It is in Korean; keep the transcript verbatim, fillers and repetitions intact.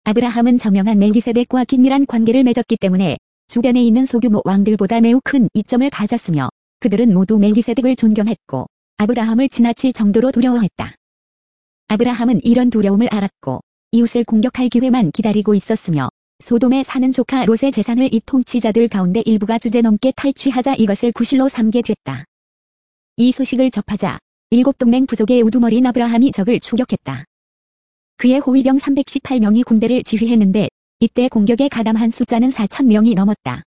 아브라함은 저명한 멜기세덱과 긴밀한 관계를 맺었기 때문에 주변에 있는 소규모 왕들보다 매우 큰 이점을 가졌으며 그들은 모두 멜기세덱을 존경했고 아브라함을 지나칠 정도로 두려워했다. 아브라함은 이런 두려움을 알았고 이웃을 공격할 기회만 기다리고 있었으며 소돔에 사는 조카 롯의 재산을 이 통치자들 가운데 일부가 주제넘게 탈취하자 이것을 구실로 삼게 됐다. 이 소식을 접하자 일곱 동맹 부족의 우두머리인 아브라함이 적을 추격했다. 그의 호위병 삼백십팔 명이 군대를 지휘했는데 이때 공격에 가담한 숫자는 사천 명이 넘었다.